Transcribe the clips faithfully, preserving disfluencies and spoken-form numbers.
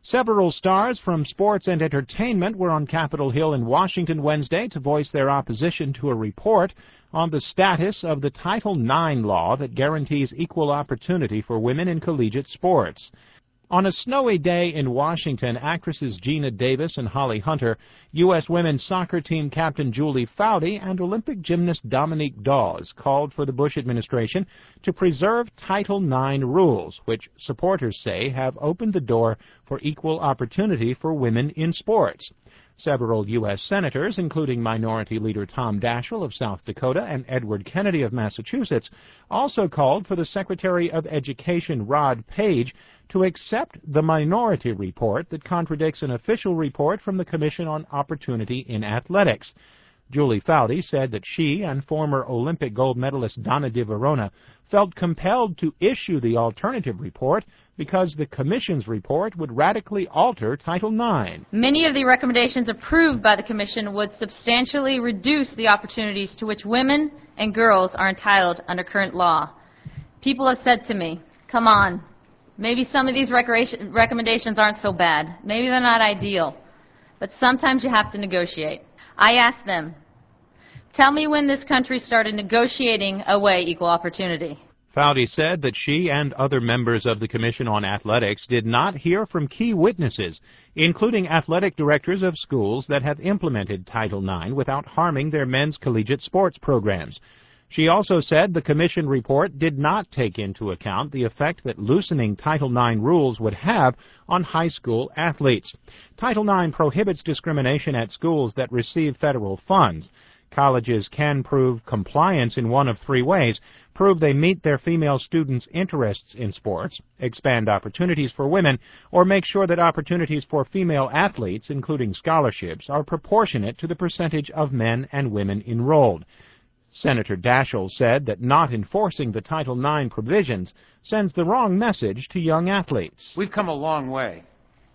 Several stars from sports and entertainment were on Capitol Hill in Washington Wednesday to voice their opposition to a report on the status of the Title nine law that guarantees equal opportunity for women in collegiate sports. On a snowy day in Washington, actresses Gina Davis and Holly Hunter, U S women's soccer team captain Julie Foudy, and Olympic gymnast Dominique Dawes called for the Bush administration to preserve Title nine rules, which supporters say have opened the door for equal opportunity for women in sports. Several U S senators, including Minority Leader Tom Daschle of South Dakota and Edward Kennedy of Massachusetts, also called for the Secretary of Education Rod Page to accept the minority report that contradicts an official report from the Commission on Opportunity in Athletics. Julie Foudy said that she and former Olympic gold medalist Donna DiVerona felt compelled to issue the alternative report because the Commission's report would radically alter Title nine. Many of the recommendations approved by the Commission would substantially reduce the opportunities to which women and girls are entitled under current law. People have said to me, come on, maybe some of these recommendations aren't so bad. Maybe they're not ideal. But sometimes you have to negotiate. I asked them, tell me when this country started negotiating away equal opportunity. Foudy said that she and other members of the Commission on Athletics did not hear from key witnesses, including athletic directors of schools that have implemented Title nine without harming their men's collegiate sports programs. She also said the Commission report did not take into account the effect that loosening Title nine rules would have on high school athletes. Title nine prohibits discrimination at schools that receive federal funds. Colleges can prove compliance in one of three ways: prove they meet their female students' interests in sports, expand opportunities for women, or make sure that opportunities for female athletes, including scholarships, are proportionate to the percentage of men and women enrolled. Senator Daschle said that not enforcing the Title nine provisions sends the wrong message to young athletes. We've come a long way.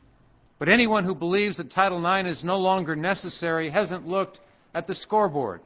But anyone who believes that Title nine is no longer necessary hasn't looked at the scoreboard.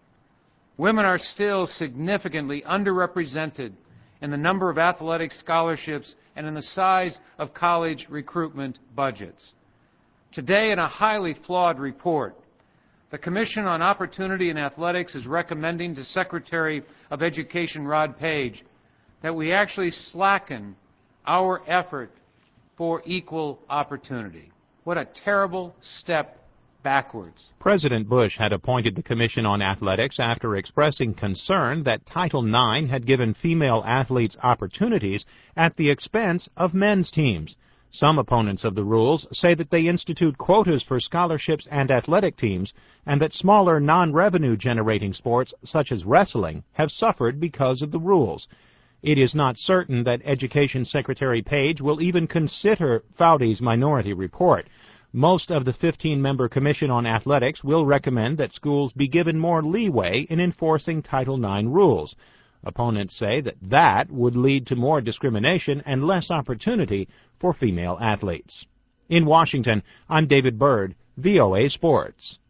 Women are still significantly underrepresented in the number of athletic scholarships and in the size of college recruitment budgets. Today, in a highly flawed report, the Commission on Opportunity in Athletics is recommending to Secretary of Education Rod Page that we actually slacken our effort for equal opportunity. What a terrible step backwards. President Bush had appointed the Commission on Athletics after expressing concern that Title nine had given female athletes opportunities at the expense of men's teams. Some opponents of the rules say that they institute quotas for scholarships and athletic teams, and that smaller non-revenue generating sports such as wrestling have suffered because of the rules. It is not certain that Education Secretary Page will even consider Foudy's minority report. Most of the fifteen-member Commission on Athletics will recommend that schools be given more leeway in enforcing Title nine rules. Opponents say that that would lead to more discrimination and less opportunity for female athletes. In Washington, I'm David Byrd, V O A Sports.